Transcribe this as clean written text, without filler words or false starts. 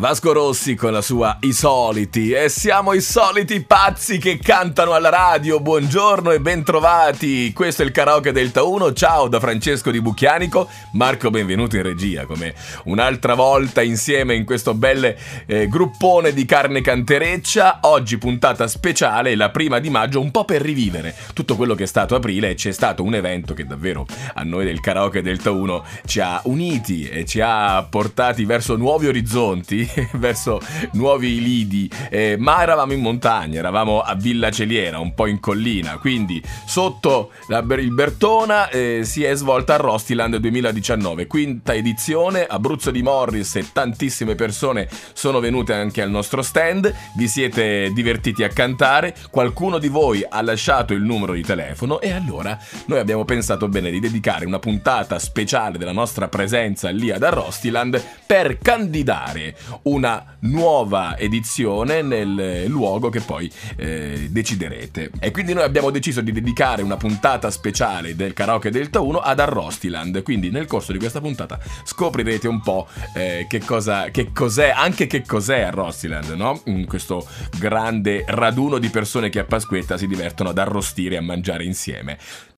Vasco Rossi con la sua I Soliti, e siamo i soliti pazzi che cantano alla radio. Buongiorno e bentrovati, questo è il karaoke Delta 1. Ciao da Francesco di Bucchianico. Marco, benvenuto in regia come un'altra volta insieme in questo bel gruppone di carne cantereccia. Oggi puntata speciale, la prima di maggio, un po' per rivivere tutto quello che è stato aprile. E c'è stato un evento che davvero a noi del karaoke Delta 1 ci ha uniti e ci ha portati verso nuovi orizzonti, verso nuovi lidi, ma eravamo in montagna, eravamo a Villa Celiera, un po' in collina, quindi sotto il Bertona si è svolta a Rostiland 2019, quinta edizione, Abruzzo di Morris, e tantissime persone sono venute anche al nostro stand. Vi siete divertiti a cantare, qualcuno di voi ha lasciato il numero di telefono, e allora noi abbiamo pensato bene di dedicare una puntata speciale della nostra presenza lì ad Rostiland per candidare una nuova edizione nel luogo che poi deciderete. E quindi noi abbiamo deciso di dedicare una puntata speciale del karaoke Delta 1 ad Arrostiland. Quindi nel corso di questa puntata scoprirete un po' che cos'è Arrostiland, no? Questo grande raduno di persone che a Pasquetta si divertono ad arrostire e a mangiare insieme.